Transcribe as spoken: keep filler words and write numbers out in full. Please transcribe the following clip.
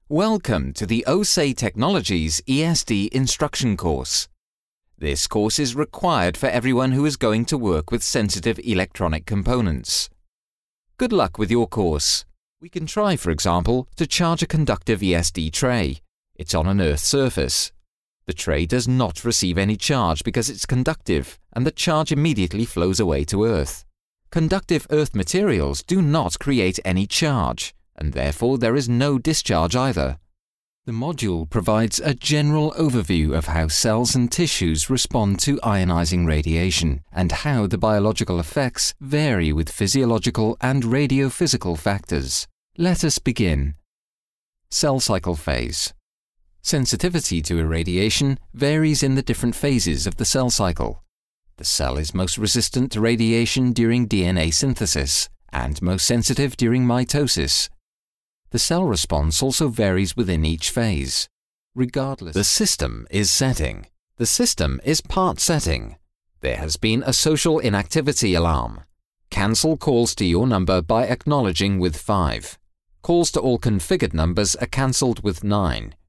Welcome to the O S A Technologies E S D instruction course. This course is required for everyone who is going to work with sensitive electronic components. Good luck with your course. We can try, for example, to charge a conductive E S D tray. It's on an earth surface. The tray does not receive any charge because it's conductive, and the charge immediately flows away to earth. Conductive earth materials do not create any charge, and therefore there is no discharge either. The module provides a general overview of how cells and tissues respond to ionizing radiation and how the biological effects vary with physiological and radiophysical factors. Let us begin. Cell cycle phase. Sensitivity to irradiation varies in the different phases of the cell cycle. The cell is most resistant to radiation during D N A synthesis and most sensitive during mitosis. The cell response also varies within each phase. Regardless, the system is setting. The system is part setting. There has been a social inactivity alarm. Cancel calls to your number by acknowledging with five. Calls to all configured numbers are cancelled with nine.